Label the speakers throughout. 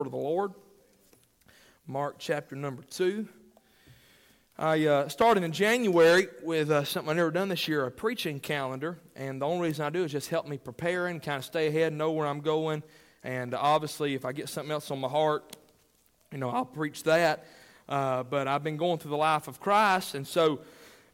Speaker 1: Word of the Lord. Mark chapter number 2. I started in January with something I've never done this year, a preaching calendar. And the only reason I do is just help me prepare and kind of stay ahead, know where I'm going. And obviously, if I get something else on my heart, I'll preach that. But I've been going through the life of Christ, and so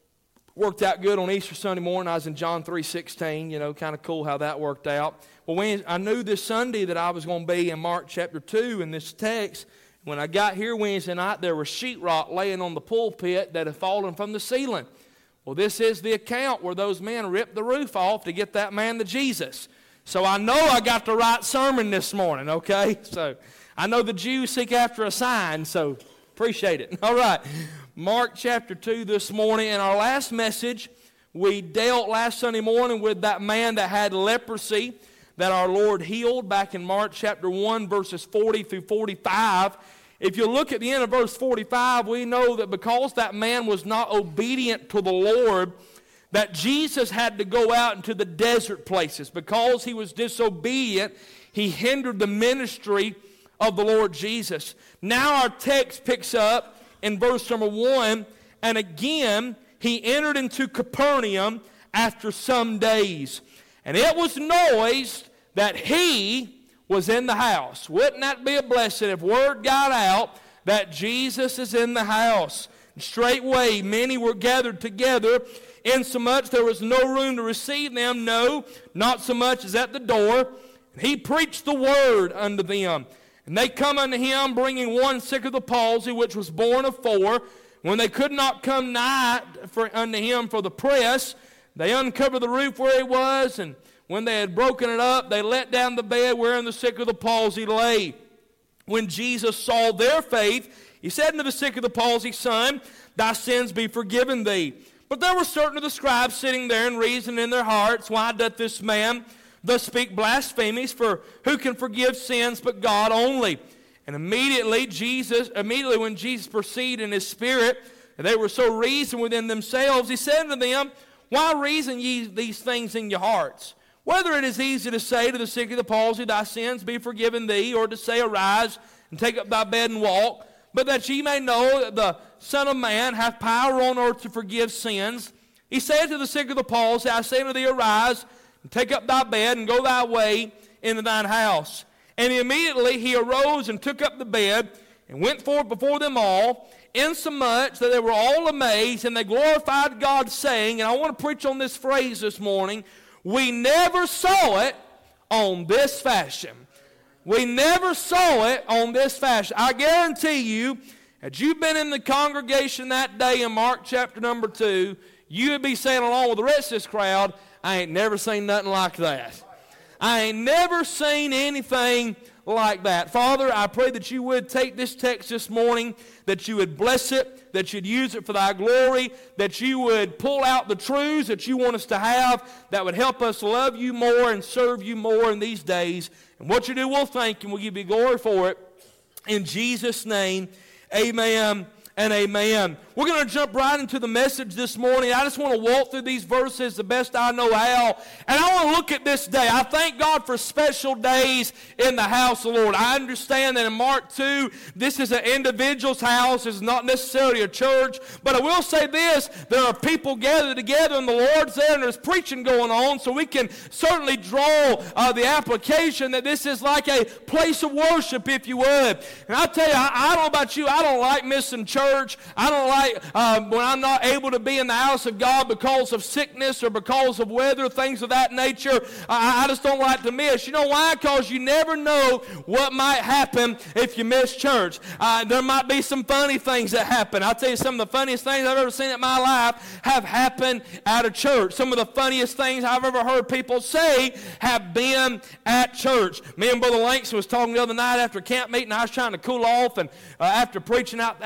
Speaker 1: worked out good on Easter Sunday morning. I was in John 3:16, kind of cool how that worked out. Well, I knew this Sunday that I was going to be in Mark chapter 2 in this text. When I got here Wednesday night, there was sheetrock laying on the pulpit that had fallen from the ceiling. Well, this is the account where those men ripped the roof off to get that man to Jesus. So I know I got the right sermon this morning, okay? So I know the Jews seek after a sign, so appreciate it. All right, Mark chapter 2 this morning. In our last message, we dealt last Sunday morning with that man that had leprosy that our Lord healed back in Mark chapter 1, verses 40 through 45. If you look at the end of verse 45, we know that because that man was not obedient to the Lord, that Jesus had to go out into the desert places. Because he was disobedient, he hindered the ministry of the Lord Jesus. Now our text picks up in verse number 1, and again he entered into Capernaum after some days. And it was noised that he was in the house. Wouldn't that be a blessing if word got out that Jesus is in the house? And straightway many were gathered together, insomuch there was no room to receive them, no, not so much as at the door. And he preached the word unto them. And they come unto him, bringing one sick of the palsy, which was born of 4. When they could not come nigh unto him for the press, they uncovered the roof where he was, and when they had broken it up, they let down the bed wherein the sick of the palsy lay. When Jesus saw their faith, he said unto the sick of the palsy, Son, thy sins be forgiven thee. But there were certain of the scribes sitting there and reasoning in their hearts, Why doth this man thus speak blasphemies? For who can forgive sins but God only? And immediately when Jesus perceived in his spirit that they were so reasoned within themselves, he said unto them, Why reason ye these things in your hearts? Whether it is easy to say to the sick of the palsy, Thy sins be forgiven thee, or to say, Arise and take up thy bed and walk, but that ye may know that the Son of Man hath power on earth to forgive sins. He said to the sick of the palsy, I say to thee, Arise and take up thy bed and go thy way into thine house. And immediately he arose and took up the bed and went forth before them all, insomuch that they were all amazed, and they glorified God, saying, and I want to preach on this phrase this morning, we never saw it on this fashion. We never saw it on this fashion. I guarantee you, had you been in the congregation that day in Mark chapter number 2, you would be saying along with the rest of this crowd, I ain't never seen nothing like that. I ain't never seen anything like that. Father, I pray that you would take this text this morning, that you would bless it, that you'd use it for thy glory, that you would pull out the truths that you want us to have, that would help us love you more and serve you more in these days. And what you do, we'll thank you and we'll give you glory for it. In Jesus' name, amen and amen. We're going to jump right into the message this morning. I just want to walk through these verses the best I know how. And I want to look at this day. I thank God for special days in the house of the Lord. I understand that in Mark 2, this is an individual's house. It's not necessarily a church. But I will say this, there are people gathered together and the Lord's there and there's preaching going on. So we can certainly draw the application that this is like a place of worship, if you would. And I'll tell you, I don't know about you, I don't like missing church. I don't like when I'm not able to be in the house of God because of sickness or because of weather, things of that nature. I just don't like to miss. You know why? Because you never know what might happen if you miss church. There might be some funny things that happen. I'll tell you, some of the funniest things I've ever seen in my life have happened at a church. Some of the funniest things I've ever heard people say have been at church. Me and Brother Langston was talking the other night after camp meeting. I was trying to cool off, and after preaching outside,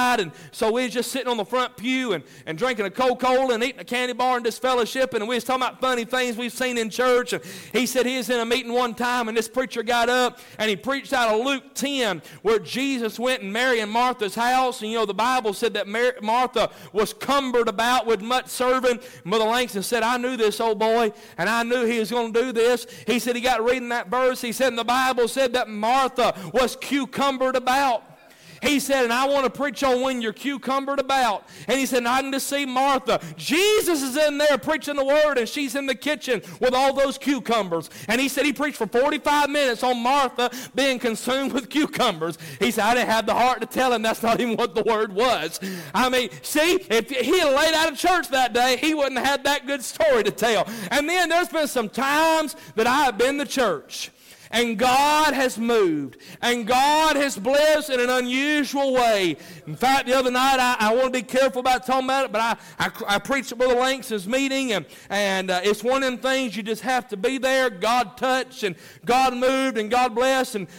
Speaker 1: night, and so we was just sitting on the front pew and drinking a Coca-Cola and eating a candy bar and just fellowshipping, and we was talking about funny things we've seen in church. And he said he was in a meeting one time, and this preacher got up, and he preached out of Luke 10, where Jesus went in Mary and Martha's house, and the Bible said that Martha was cumbered about with much serving. Mother Langston said, I knew this old boy, and I knew he was going to do this. He said he got reading that verse. He said, and the Bible said that Martha was cucumbered about. He said, and I want to preach on when you're cucumbered about. And he said, and I can just see Martha. Jesus is in there preaching the word, and she's in the kitchen with all those cucumbers. And he said he preached for 45 minutes on Martha being consumed with cucumbers. He said, I didn't have the heart to tell him that's not even what the word was. I mean, see, if he had laid out of church that day, he wouldn't have had that good story to tell. And then there's been some times that I have been to church, and God has moved, and God has blessed in an unusual way. In fact, the other night, I want to be careful about talking about it, but I preached at Brother Langston's meeting, and it's one of them things you just have to be there. God touched, and God moved, and God blessed, and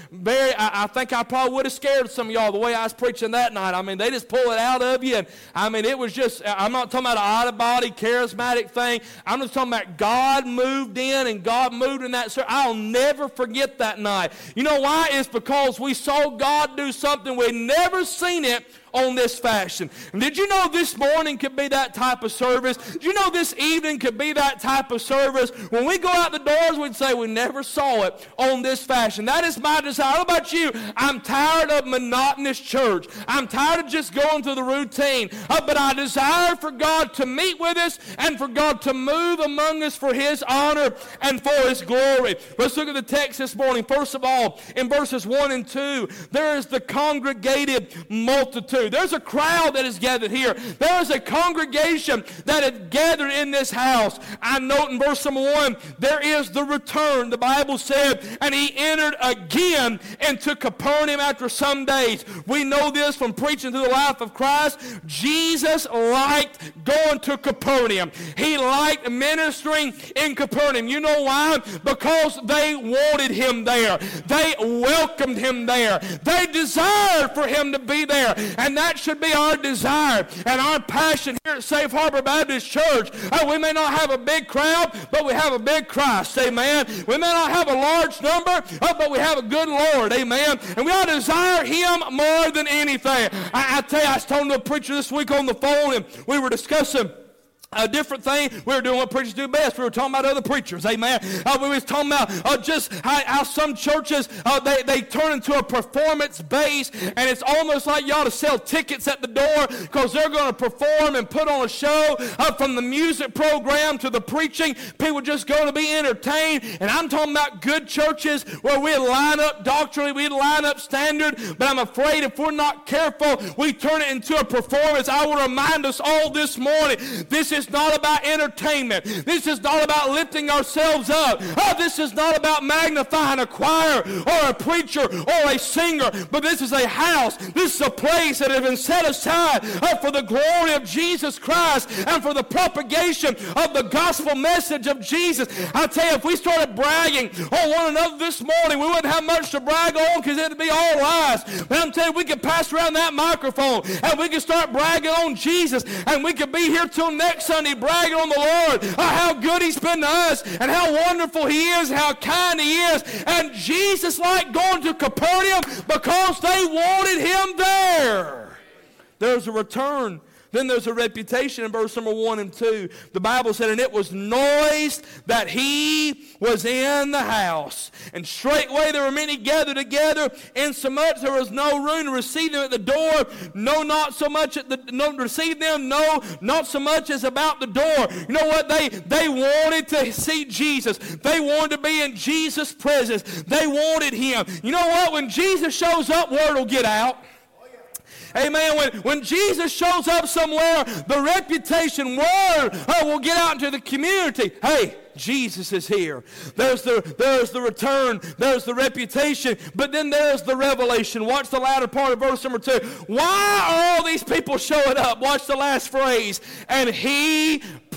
Speaker 1: I think I probably would have scared some of y'all the way I was preaching that night. I mean, they just pull it out of you, and I mean, it was just, I'm not talking about an out-of-body, charismatic thing. I'm just talking about God moved in, and God moved in that service. I'll never forget that night. You know why? It's because we saw God do something we'd never seen it on this fashion. And did you know this morning could be that type of service? Did you know this evening could be that type of service? When we go out the doors, we'd say we never saw it on this fashion. That is my desire. How about you? I'm tired of monotonous church. I'm tired of just going through the routine. But I desire for God to meet with us and for God to move among us for His honor and for His glory. Let's look at the text this morning. First of all, in verses 1 and 2, there is the congregated multitude. There's a crowd that is gathered here. There is a congregation that is gathered in this house. I note in verse number 1, there is the return. The Bible said, and he entered again into Capernaum after some days. We know this from preaching through the life of Christ. Jesus liked going to Capernaum. He liked ministering in Capernaum. You know why? Because they wanted him there. They welcomed him there. They desired for him to be there. And that should be our desire and our passion here at Safe Harbor Baptist Church. We may not have a big crowd, but we have a big Christ. Amen. We may not have a large number, but we have a good Lord. Amen. And we ought to desire him more than anything. I tell you, I was talking to a preacher this week on the phone, and we were discussing a different thing. We were doing what preachers do best. We were talking about other preachers. Amen. We were talking about just how some churches, they turn into a performance base, and it's almost like you ought to sell tickets at the door because they're going to perform and put on a show. From the music program to the preaching, people just going to be entertained. And I'm talking about good churches where we line up doctrinally, we line up standard, but I'm afraid if we're not careful, we turn it into a performance. I want to remind us all this morning, this is not about entertainment. This is not about lifting ourselves up. This is not about magnifying a choir or a preacher or a singer, but this is a house. This is a place that has been set aside for the glory of Jesus Christ and for the propagation of the gospel message of Jesus. I tell you, if we started bragging on one another this morning, we wouldn't have much to brag on because it would be all lies. But I'm telling you, we could pass around that microphone and we could start bragging on Jesus, and we could be here till next Sunday bragging on the Lord, how good he's been to us and how wonderful he is, how kind he is. And Jesus liked going to Capernaum because they wanted him there. There's a return. Then there's a reputation in verse number 1 and 2. The Bible said, and it was noised that he was in the house. And straightway there were many gathered together, insomuch there was no room to receive them at the door. No, not so much receive them, no, not so much as about the door. You know what? They wanted to see Jesus. They wanted to be in Jesus' presence. They wanted him. You know what? When Jesus shows up, word will get out. Amen. When Jesus shows up somewhere, the reputation word will get out into the community. Hey, Jesus is here. There's the return. There's the reputation. But then there's the revelation. Watch the latter part of verse number 2. Why are all these people showing up? Watch the last phrase. And he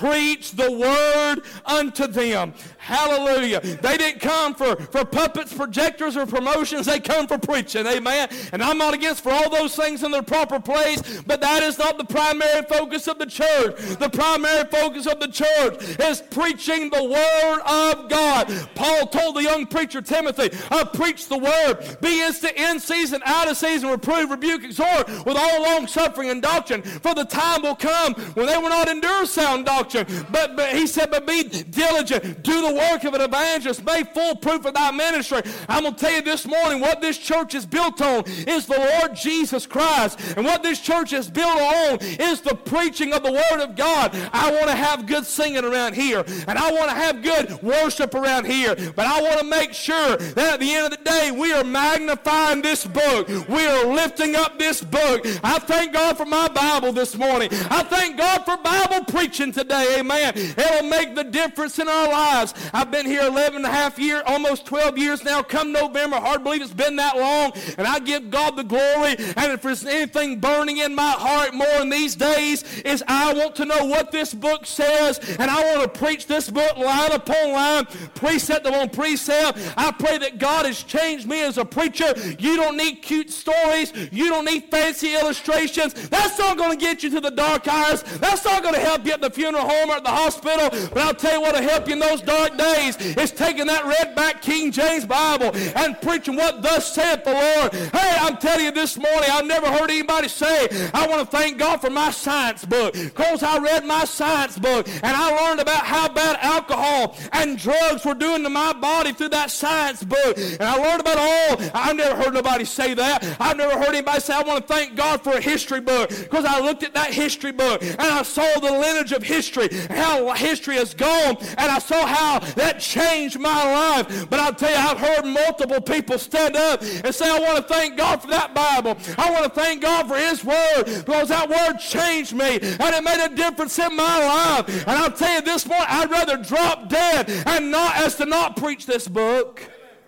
Speaker 1: preach the word unto them. Hallelujah. They didn't come for puppets, projectors, or promotions. They come for preaching. Amen. And I'm not against for all those things in their proper place, but that is not the primary focus of the church. The primary focus of the church is preaching the word of God. Paul told the young preacher Timothy, preach the word. Be instant in season, out of season, reprove, rebuke, exhort with all long suffering and doctrine. For the time will come when they will not endure sound doctrine. But he said, but be diligent. Do the work of an evangelist. Make full proof of thy ministry. I'm going to tell you this morning, what this church is built on is the Lord Jesus Christ. And what this church is built on is the preaching of the word of God. I want to have good singing around here. And I want to have good worship around here. But I want to make sure that at the end of the day, we are magnifying this book. We are lifting up this book. I thank God for my Bible this morning. I thank God for Bible preaching today. Amen. It'll make the difference in our lives. I've been here 11 and a half years, almost 12 years now. Come November, hard to believe it's been that long. And I give God the glory. And if there's anything burning in my heart more in these days, is I want to know what this book says. And I want to preach this book line upon line, precept upon precept. I pray that God has changed me as a preacher. You don't need cute stories. You don't need fancy illustrations. That's not going to get you to the dark hours. That's not going to help you at the funeral home or at the hospital. But I'll tell you what will help you in those dark days is taking that redback King James Bible and preaching what thus saith the Lord. Hey, I'm telling you this morning, I've never heard anybody say, I want to thank God for my science book, because I read my science book and I learned about how bad alcohol and drugs were doing to my body through that science book. And I learned about I've never heard nobody say that. I've never heard anybody say, I want to thank God for a history book, because I looked at that history book and I saw the lineage of history, how history has gone, and I saw how that changed my life. But I'll tell you, I've heard multiple people stand up and say, I want to thank God for that Bible. I want to thank God for His Word, because that Word changed me and it made a difference in my life. And I'll tell you this morning, I'd rather drop dead and not preach this book.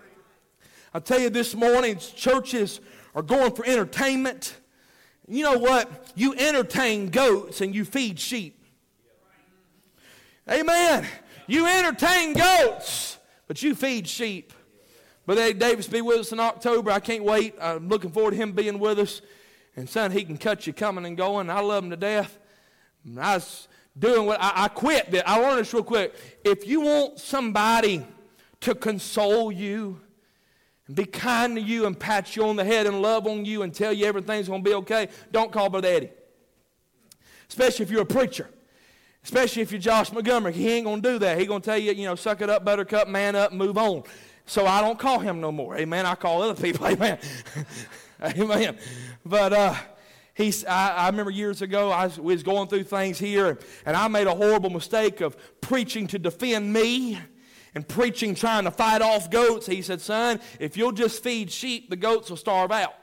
Speaker 1: I'll tell you this morning, churches are going for entertainment. You know what? You entertain goats and you feed sheep. Amen. You entertain goats, but you feed sheep. Brother Davis be with us in October. I can't wait. I'm looking forward to him being with us. And son, he can cut you coming and going. I love him to death. I was doing what I quit. I learned this real quick. If you want somebody to console you and be kind to you and pat you on the head and love on you and tell you everything's going to be okay, don't call Brother Eddie. Especially if you're a preacher. Especially if you're Josh Montgomery. He ain't going to do that. He's going to tell you, suck it up, buttercup, man up, and move on. So I don't call him no more. Amen. I call other people. Amen. Amen. But I remember years ago, we was going through things here, and I made a horrible mistake of preaching to defend me and preaching trying to fight off goats. He said, son, if you'll just feed sheep, the goats will starve out.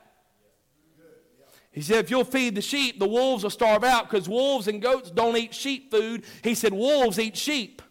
Speaker 1: He said, if you'll feed the sheep, the wolves will starve out, because wolves and goats don't eat sheep food. He said, wolves eat sheep.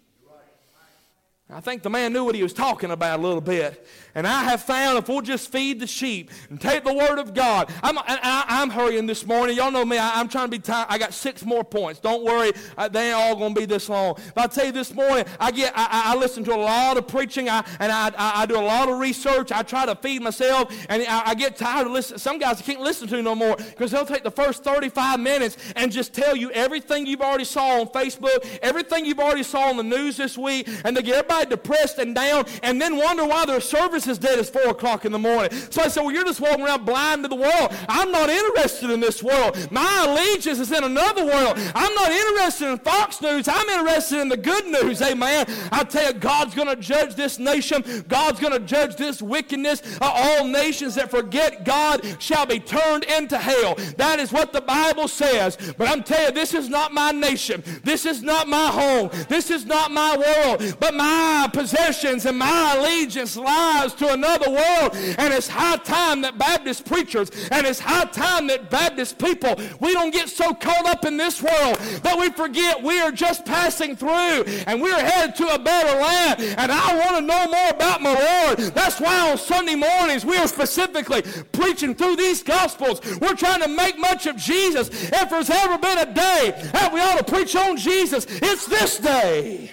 Speaker 1: I think the man knew what he was talking about a little bit. And I have found if we'll just feed the sheep and take the word of God. I'm hurrying this morning. Y'all know me. I'm trying to be tired. I got 6 more points. Don't worry. They ain't all going to be this long. But I'll tell you this morning, I listen to a lot of preaching. I do a lot of research. I try to feed myself. And I get tired of listening. Some guys I can't listen to no more, because they'll take the first 35 minutes and just tell you everything you've already saw on Facebook, everything you've already saw on the news this week. And they get everybody depressed and down, and then wonder why their service is dead at 4 o'clock in the morning. So I said, well, you're just walking around blind to the world. I'm not interested in this world. My allegiance is in another world. I'm not interested in Fox News. I'm interested in the good news. Amen. I tell you, God's going to judge this nation. God's going to judge this wickedness. All nations that forget God shall be turned into hell. That is what the Bible says. But I'm telling you, this is not my nation. This is not my home. This is not my world. But my my possessions and my allegiance lies to another world. And it's high time that Baptist preachers and it's high time that Baptist people, we don't get so caught up in this world that we forget we are just passing through and we're headed to a better land. And I want to know more about my Lord. That's why on Sunday mornings we are specifically preaching through these Gospels. We're trying to make much of Jesus. If there's ever been a day that we ought to preach on Jesus, it's this day.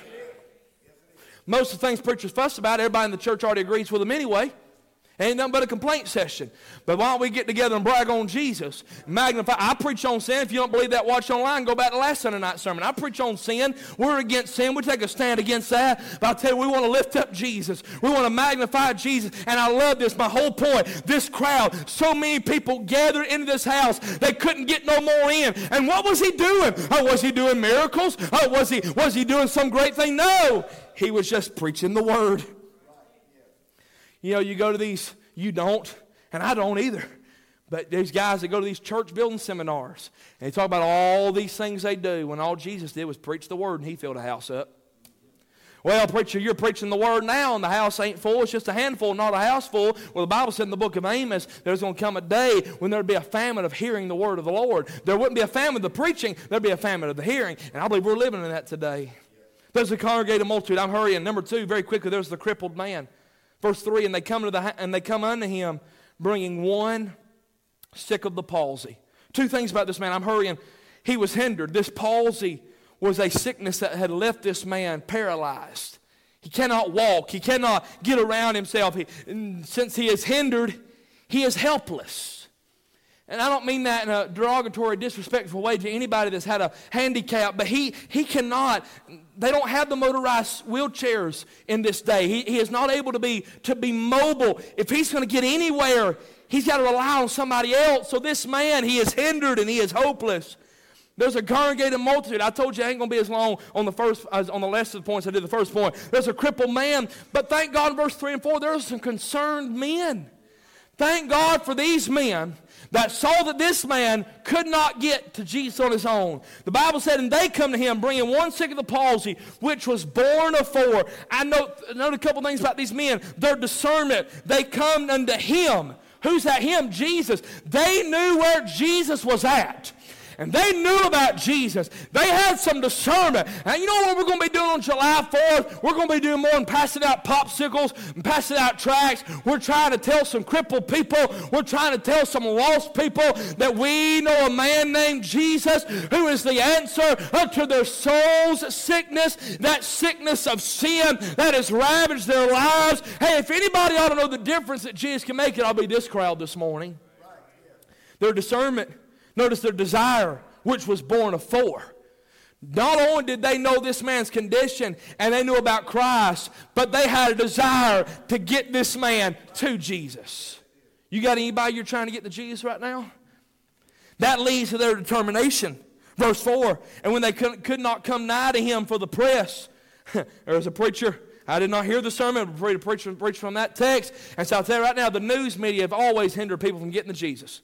Speaker 1: Most of the things preachers fuss about, everybody in the church already agrees with them anyway. Ain't nothing but a complaint session. But why don't we get together and brag on Jesus? Magnify. I preach on sin. If you don't believe that, watch online. Go back to last Sunday night sermon. I preach on sin. We're against sin. We take a stand against that. But I tell you, we want to lift up Jesus. We want to magnify Jesus. And I love this. My whole point, this crowd, so many people gathered into this house, they couldn't get no more in. And what was he doing? Oh, was he doing miracles? Oh, was he doing some great thing? No. He was just preaching the word. You know, you go to these, you don't, and I don't either. But there's guys that go to these church building seminars, and they talk about all these things they do when all Jesus did was preach the word, and he filled a house up. Well, preacher, you're preaching the word now, and the house ain't full. It's just a handful, not a house full. Well, the Bible said in the book of Amos, there's going to come a day when there'd be a famine of hearing the word of the Lord. There wouldn't be a famine of the preaching. There'd be a famine of the hearing, and I believe we're living in that today. There's a congregated multitude. I'm hurrying. Number 2, very quickly, there's the crippled man. Verse 3, and they come unto him, bringing one sick of the palsy. 2 things about this man. I'm hurrying. He was hindered. This palsy was a sickness that had left this man paralyzed. He cannot walk. He cannot get around himself. Since he is hindered, he is helpless. And I don't mean that in a derogatory, disrespectful way to anybody that's had a handicap, but he cannot. They don't have the motorized wheelchairs in this day. He is not able to be mobile. If he's going to get anywhere, he's got to rely on somebody else. So this man, he is hindered and he is hopeless. There's a congregated multitude. I told you I ain't going to be as long on the last of the points I did the first point. There's a crippled man. But thank God in verse 3 and 4, there's some concerned men. Thank God for these men that saw that this man could not get to Jesus on his own. The Bible said, and they come to him, bringing one sick of the palsy, which was born of 4. I note a couple things about these men. Their discernment. They come unto him. Who's that him? Jesus. They knew where Jesus was at. And they knew about Jesus. They had some discernment. And you know what we're going to be doing on July 4th? We're going to be doing more than passing out popsicles and passing out tracts. We're trying to tell some crippled people. We're trying to tell some lost people that we know a man named Jesus who is the answer unto their soul's sickness, that sickness of sin that has ravaged their lives. Hey, if anybody ought to know the difference that Jesus can make, it'll be this crowd this morning. Their discernment. Notice their desire, which was born of 4. Not only did they know this man's condition and they knew about Christ, but they had a desire to get this man to Jesus. You got anybody you're trying to get to Jesus right now? That leads to their determination. Verse 4, and when they could not come nigh to him for the press, there was a preacher. I did not hear the sermon, but preach from that text. And so I'll tell you right now, the news media have always hindered people from getting to Jesus.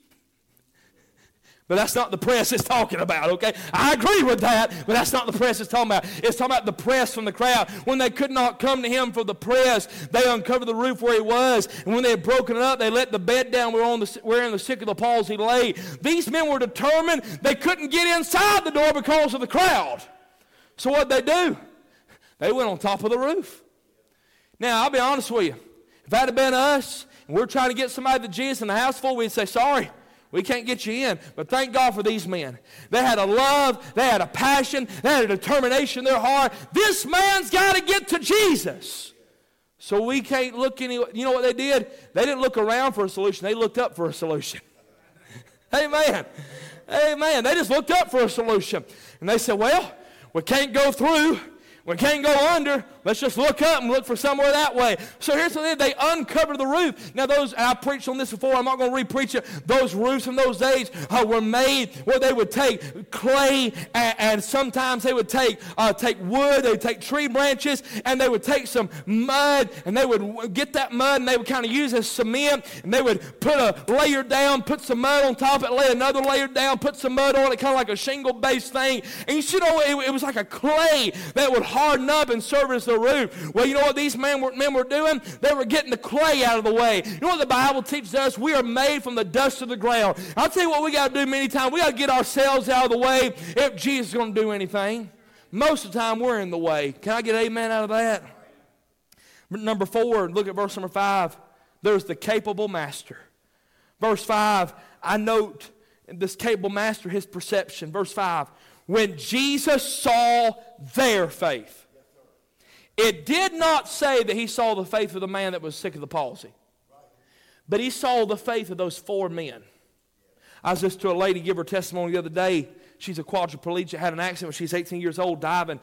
Speaker 1: But that's not the press it's talking about, okay? I agree with that, but that's not the press it's talking about. It's talking about the press from the crowd. When they could not come to him for the press, they uncovered the roof where he was. And when they had broken it up, they let the bed down wherein the sick of the palsy lay. These men were determined they couldn't get inside the door because of the crowd. So what did they do? They went on top of the roof. Now, I'll be honest with you. If that had been us, and we're trying to get somebody to Jesus in the house full, we'd say, sorry. We can't get you in. But thank God for these men. They had a love. They had a passion. They had a determination in their heart. This man's got to get to Jesus. So we can't look anywhere. You know what they did? They didn't look around for a solution. They looked up for a solution. Amen. Amen. They just looked up for a solution. And they said, well, we can't go through. We can't go under. Let's just look up and look for somewhere that way. So here's what they did. They uncovered the roof. Now those, and I preached on this before. I'm not going to re-preach it. Those roofs in those days were made where they would take clay and sometimes they would take wood. They would take tree branches and they would take some mud and they would get that mud and they would kind of use as cement and they would put a layer down, put some mud on top of it, lay another layer down, put some mud on it, kind of like a shingle-based thing. And you know, it was like a clay that would harden up and serve as so rude. Well, you know what these men were doing? They were getting the clay out of the way. You know what the Bible teaches us? We are made from the dust of the ground. I'll tell you what we got to do many times. We got to get ourselves out of the way if Jesus is going to do anything. Most of the time, we're in the way. Can I get amen out of that? Number 4, look at verse number 5. There's the capable master. Verse 5, I note this capable master, his perception. Verse 5, when Jesus saw their faith. It did not say that he saw the faith of the man that was sick of the palsy. But he saw the faith of those 4 men. I was just to a lady give her testimony the other day. She's a quadriplegic, had an accident when she was 18 years old, diving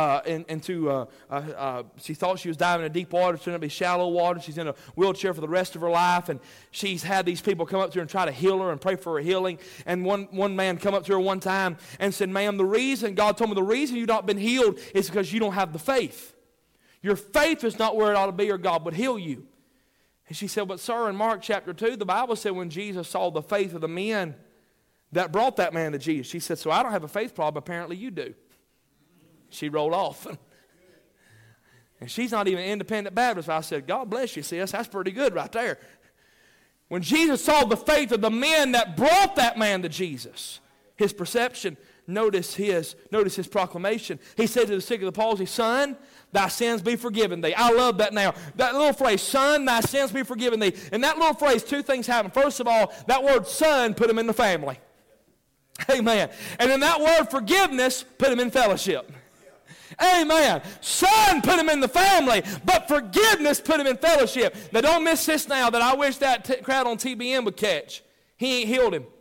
Speaker 1: she thought she was diving in deep water. It's going to be shallow water. She's in a wheelchair for the rest of her life, and she's had these people come up to her and try to heal her and pray for her healing. And one man come up to her one time and said, ma'am, God told me the reason you've not been healed is because you don't have the faith. Your faith is not where it ought to be, or God would heal you. And she said, but sir, in Mark chapter 2, the Bible said when Jesus saw the faith of the men that brought that man to Jesus. She said, so I don't have a faith problem. Apparently you do. She rolled off. And she's not even an independent Baptist. I said, God bless you, sis. That's pretty good right there. When Jesus saw the faith of the men that brought that man to Jesus, his perception, notice his proclamation. He said to the sick of the palsy, son, thy sins be forgiven thee. I love that now. That little phrase, son, thy sins be forgiven thee. In that little phrase, 2 things happen. First of all, that word son put him in the family. Amen. And in that word forgiveness, put him in fellowship. Amen. Son put him in the family, but forgiveness put him in fellowship. Now don't miss this now that I wish that crowd on TBN would catch. He ain't healed him.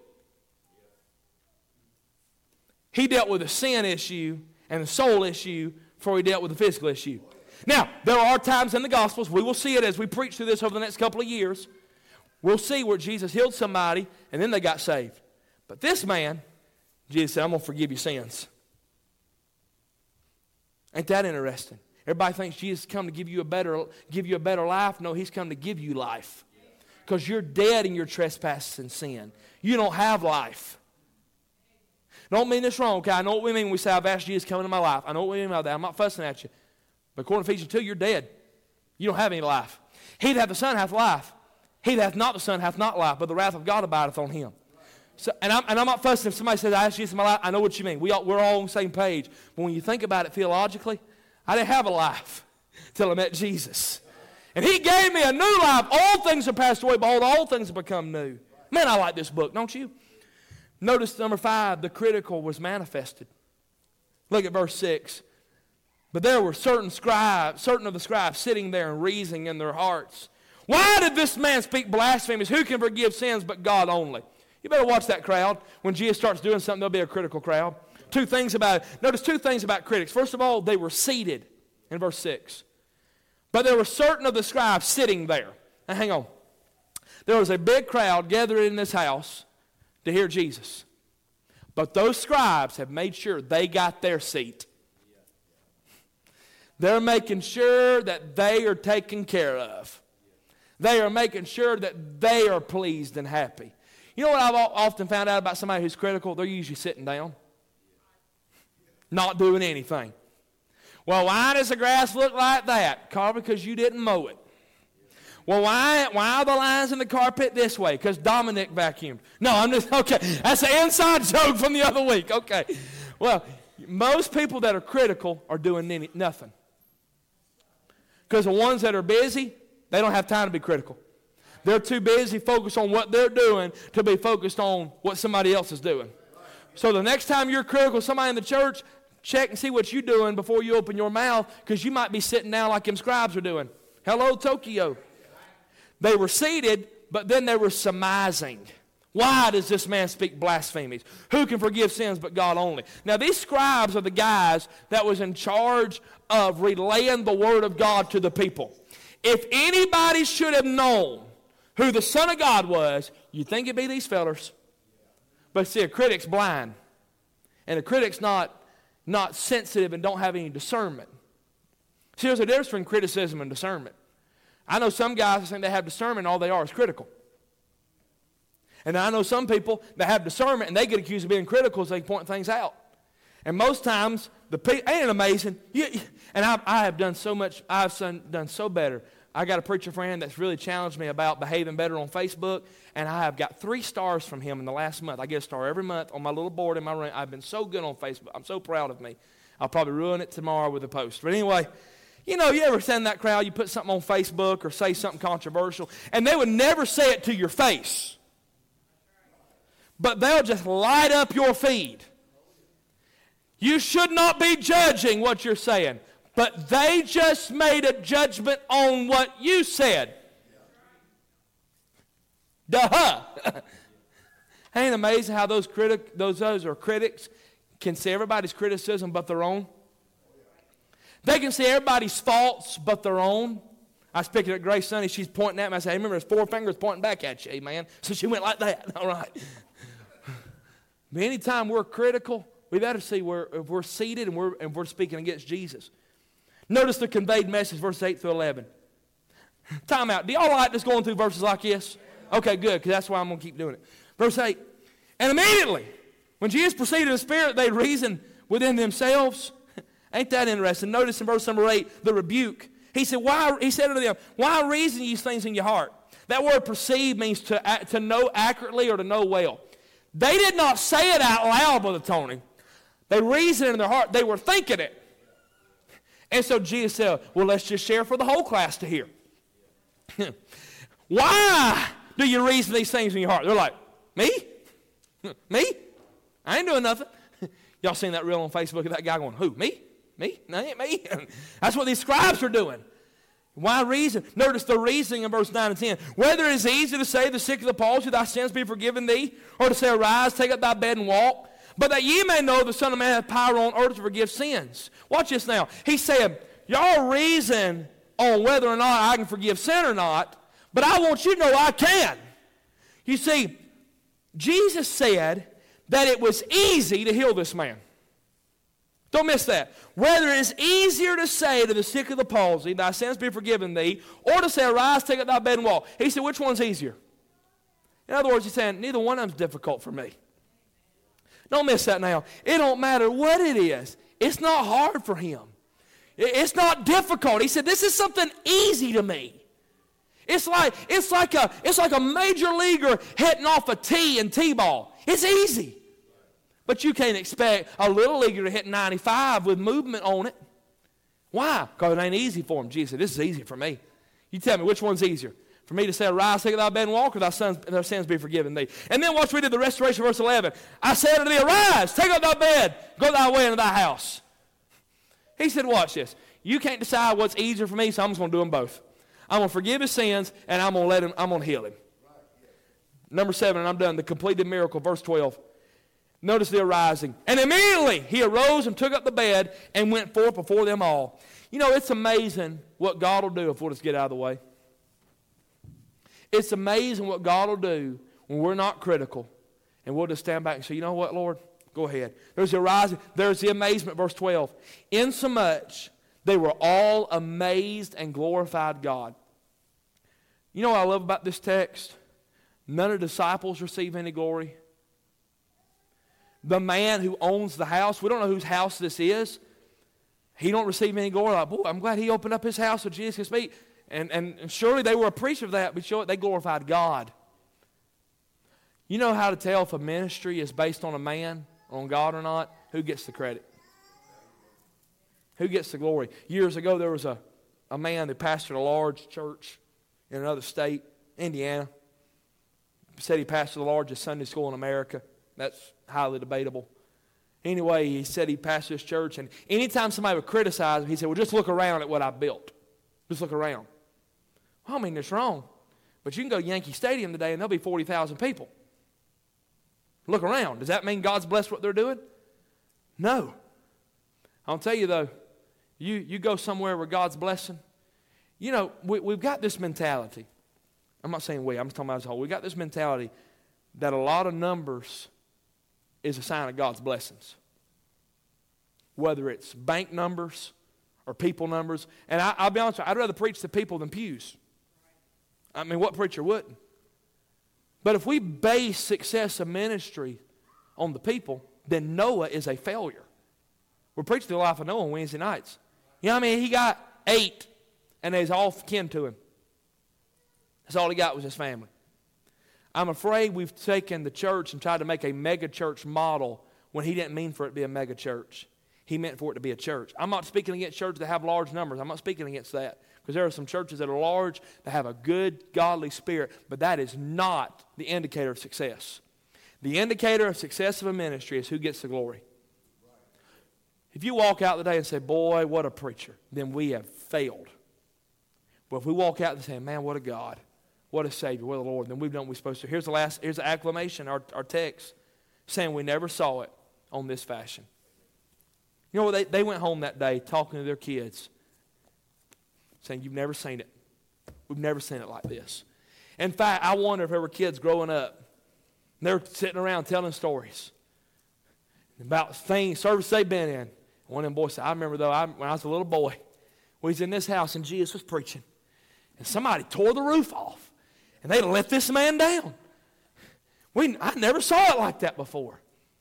Speaker 1: He dealt with a sin issue and a soul issue before he dealt with the physical issue. Now, there are times in the Gospels, we will see it as we preach through this over the next couple of years. We'll see where Jesus healed somebody and then they got saved. But this man, Jesus said, I'm going to forgive your sins. Ain't that interesting? Everybody thinks Jesus come to give you a better life. No, he's come to give you life. Because you're dead in your trespasses and sin. You don't have life. Don't mean this wrong, okay? I know what we mean when we say, I've asked Jesus to come into my life. I know what we mean by that. I'm not fussing at you. But according to Ephesians 2, you're dead. You don't have any life. He that hath the Son hath life. He that hath not the Son hath not life, but the wrath of God abideth on him. So, and I'm not fussing if somebody says, I asked Jesus in my life. I know what you mean. We're all on the same page. But when you think about it theologically, I didn't have a life until I met Jesus. And he gave me a new life. All things are passed away. Behold, all things have become new. Man, I like this book, don't you? Notice number 5, the critical was manifested. Look at verse 6. But there were certain of the scribes sitting there and reasoning in their hearts. Why did this man speak blasphemies? Who can forgive sins but God only? You better watch that crowd. When Jesus starts doing something, there'll be a critical crowd. 2 things about it. Notice 2 things about critics. First of all, they were seated in verse 6. But there were certain of the scribes sitting there. Now, hang on. There was a big crowd gathered in this house to hear Jesus. But those scribes have made sure they got their seat. They're making sure that they are taken care of. They are making sure that they are pleased and happy. You know what I've often found out about somebody who's critical? They're usually sitting down, not doing anything. Well, why does the grass look like that? Carl, because you didn't mow it. Well, why are the lines in the carpet this way? Because Dominic vacuumed. No, I'm just, okay. That's an inside joke from the other week. Okay. Well, most people that are critical are doing nothing. Because the ones that are busy, they don't have time to be critical. They're too busy focused on what they're doing to be focused on what somebody else is doing. So the next time you're critical of somebody in the church, check and see what you're doing before you open your mouth, because you might be sitting down like them scribes are doing. Hello, Tokyo. They were seated, but then they were surmising. Why does this man speak blasphemies? Who can forgive sins but God only? Now, these scribes are the guys that was in charge of relaying the word of God to the people. If anybody should have known who the Son of God was, you'd think it'd be these fellers. But see, a critic's blind. And a critic's not sensitive and don't have any discernment. See, there's a difference between criticism and discernment. I know some guys that think they have discernment and all they are is critical. And I know some people that have discernment and they get accused of being critical as they point things out. And most times, ain't it amazing? And I have done so much, done so better. I got a preacher friend that's really challenged me about behaving better on Facebook, and I have got 3 stars from him in the last month. I get a star every month on my little board in my room. I've been so good on Facebook. I'm so proud of me. I'll probably ruin it tomorrow with a post. But anyway, you ever send that crowd, you put something on Facebook or say something controversial, and they would never say it to your face. But they'll just light up your feed. You should not be judging what you're saying. But they just made a judgment on what you said. Duh. Ain't it amazing how those are critics can see everybody's criticism but their own? They can see everybody's faults but their own. I was picking at Grace Sunday. She's pointing at me. I said, hey, remember, there's 4 fingers pointing back at you, man. So she went like that. All right. But anytime we're critical, we better see if we're seated and we're speaking against Jesus. Notice the conveyed message, verses 8 through 11. Time out. Do y'all like just going through verses like this? Okay, good, because that's why I'm going to keep doing it. Verse 8. And immediately, when Jesus proceeded in the Spirit, they reasoned within themselves. Ain't that interesting? Notice in verse number 8, the rebuke. He said unto them, why reason these things in your heart? That word perceive means to know accurately or to know well. They did not say it out loud, Brother Tony. They reasoned in their heart. They were thinking it. And so Jesus said, well, let's just share for the whole class to hear. Why do you reason these things in your heart? They're like, me? Me? I ain't doing nothing. Y'all seen that reel on Facebook of that guy going, who? Me? Me? No, ain't me. That's what these scribes are doing. Why reason? Notice the reasoning in verse 9 and 10. Whether it is easy to say, the sick of the palsy, thy sins be forgiven thee, or to say, arise, take up thy bed and walk. But that ye may know the Son of Man hath power on earth to forgive sins. Watch this now. He said, y'all reason on whether or not I can forgive sin or not, but I want you to know I can. You see, Jesus said that it was easy to heal this man. Don't miss that. Whether it's easier to say to the sick of the palsy, thy sins be forgiven thee, or to say, arise, take up thy bed and walk. He said, which one's easier? In other words, he's saying, neither one of them's difficult for me. Don't miss that now. It don't matter what it is. It's not hard for him. It's not difficult. He said, this is something easy to me. It's like a major leaguer hitting off a tee in T-ball. It's easy. But you can't expect a little leaguer to hit 95 with movement on it. Why? Because it ain't easy for him. Jesus said, this is easy for me. You tell me, which one's easier? For me to say, arise, take thy bed and walk, or thy sins be forgiven thee. And then watch we did the restoration, verse 11. I said unto thee, arise, take up thy bed, go thy way into thy house. He said, watch this. You can't decide what's easier for me, so I'm just going to do them both. I'm going to forgive his sins, and I'm going to heal him. Number 7, and I'm done, the completed miracle, verse 12. Notice the arising. And immediately he arose and took up the bed and went forth before them all. You know, it's amazing what God will do if we'll just get out of the way. It's amazing what God will do when we're not critical and we'll just stand back and say, you know what, Lord? Go ahead. There's the arising. There's the amazement, verse 12. Insomuch they were all amazed and glorified God. You know what I love about this text? None of the disciples receive any glory. The man who owns the house, we don't know whose house this is. He don't receive any glory. Like, boy, I'm glad he opened up his house so Jesus can speak. And surely they were appreciative of that, but they glorified God. You know how to tell if a ministry is based on a man, on God or not? Who gets the credit? Who gets the glory? Years ago, there was a man that pastored a large church in another state, Indiana. Said he pastored the largest Sunday school in America. That's highly debatable. Anyway, he said he pastored this church, and anytime somebody would criticize him, he said, well, just look around at what I built. Just look around. Well, I mean, that's wrong. But you can go to Yankee Stadium today, and there'll be 40,000 people. Look around. Does that mean God's blessed what they're doing? No. I'll tell you, though, you go somewhere where God's blessing. You know, we've got this mentality. I'm not saying we. I'm just talking about as a whole. We've got this mentality that a lot of numbers is a sign of God's blessings. Whether it's bank numbers or people numbers. And I'll be honest with you, I'd rather preach to people than pews. I mean, what preacher wouldn't? But if we base success of ministry on the people, then Noah is a failure. We're preaching the life of Noah on Wednesday nights. You know what I mean? He got 8, and they's all kin to him. That's all he got was his family. I'm afraid we've taken the church and tried to make a mega church model when he didn't mean for it to be a mega church. He meant for it to be a church. I'm not speaking against churches that have large numbers. I'm not speaking against that. Because there are some churches that are large, that have a good, godly spirit, but that is not the indicator of success. The indicator of success of a ministry is who gets the glory. If you walk out today and say, boy, what a preacher, then we have failed. But if we walk out and say, man, what a God, what a Savior, what a Lord, then we've done what we're supposed to. Here's the acclamation, our text, saying we never saw it on this fashion. You know what? They went home that day talking to their kids, saying, you've never seen it. We've never seen it like this. In fact, I wonder if there were kids growing up, and they were sitting around telling stories about things, service they've been in. One of them boys said, I remember though, when I was a little boy, we was in this house and Jesus was preaching, and somebody tore the roof off, and they let this man down. I never saw it like that before.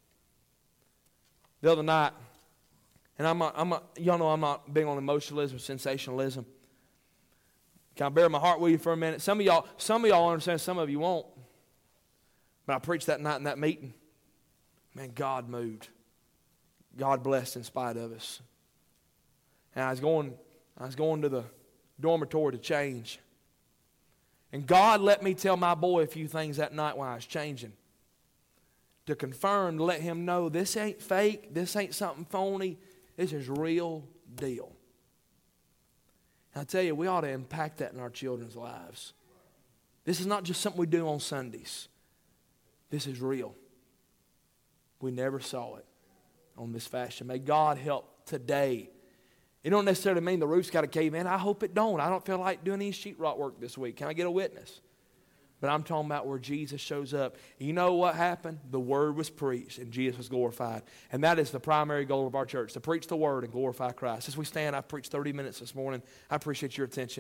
Speaker 1: The other night, and y'all know I'm not big on emotionalism, sensationalism. Can I bear my heart with you for a minute? Some of y'all understand, some of you won't. But I preached that night in that meeting. Man, God moved. God blessed in spite of us. And I was going to the dormitory to change. And God let me tell my boy a few things that night while I was changing. To confirm, to let him know this ain't fake, this ain't something phony, this is real deal. And I tell you, we ought to impact that in our children's lives. This is not just something we do on Sundays. This is real. We never saw it on this fashion. May God help today. It don't necessarily mean the roof's got to cave in. I hope it don't. I don't feel like doing any sheetrock work this week. Can I get a witness? But I'm talking about where Jesus shows up. You know what happened? The word was preached and Jesus was glorified. And that is the primary goal of our church, to preach the word and glorify Christ. As we stand, I've preached 30 minutes this morning. I appreciate your attention.